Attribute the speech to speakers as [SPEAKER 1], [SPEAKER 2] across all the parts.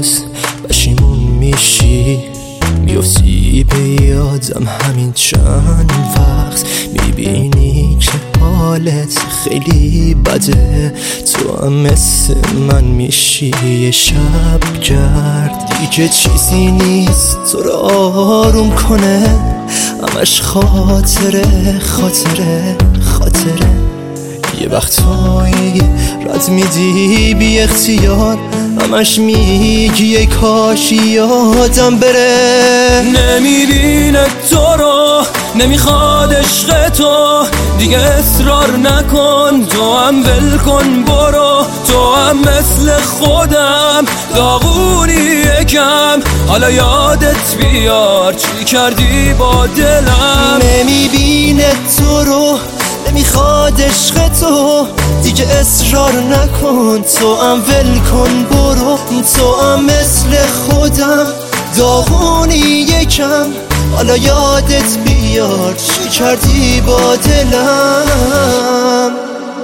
[SPEAKER 1] باز پشیمون میشی، میافتی به یادم همین چند وقت، میبینی که حالت خیلی بده، تو هم مثل من میشی یه شب گرد. دیگه چیزی نیست تو رو آروم کنه، همش خاطره خاطره خاطره. یه وقتایی رد میدی بی اختیار، همش میگی ای کاش یادم بره.
[SPEAKER 2] نمیبینه تو رو، نمیخواد عشق تو، دیگه اصرار نکن، تو هم ول کن برو. تو هم مثل خودم داغونی یکم، حالا یادت بیار چی کردی با دلم.
[SPEAKER 1] نمیبینه تو رو، نمیخواد عشق تو، دیگه اصرار نکن، تو هم ول کن برو. تو هم مثل خودم داغونی یکم، حالا یادت بیار چی کردی با دلم.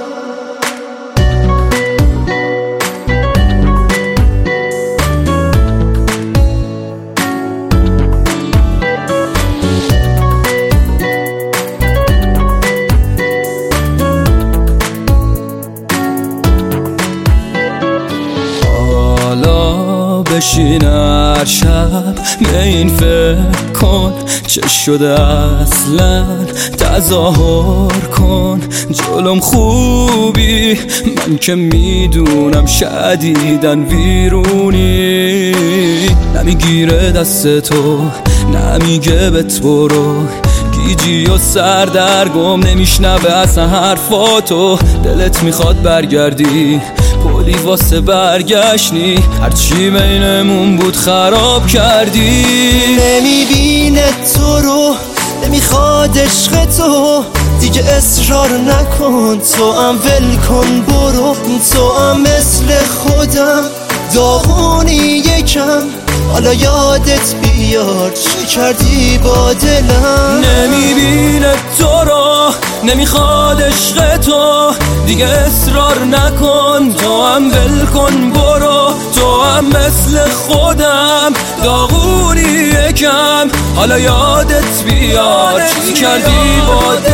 [SPEAKER 2] بشین هر شب به این فکر کن، چه شده اصلا تظاهر کن. جلوم خوبی من که میدونم شدیدن ویرونی، نمیگیره دست تو نمیگه به تو رو، گیجی و سردرگم نمیشنوه اصلا حرفاتو. دلت میخواد برگردی پولی واسه برگشتنی، هرچی بینمون بود خراب کردی.
[SPEAKER 1] نمیبینه تو رو، نمیخواد عشق تو، دیگه اصرار نکن، تو هم ول کن برو. تو هم مثل خودم داغونی یکم، حالا یادت بیار چی کردی با دلم.
[SPEAKER 2] نمیبینه تو رو، نمیخواد عشق تو، دیگه اصرار نکن، تو هم ول کن برو. تو هم مثل خودم داغونی یکم، حالا یادت بیار چی کردی با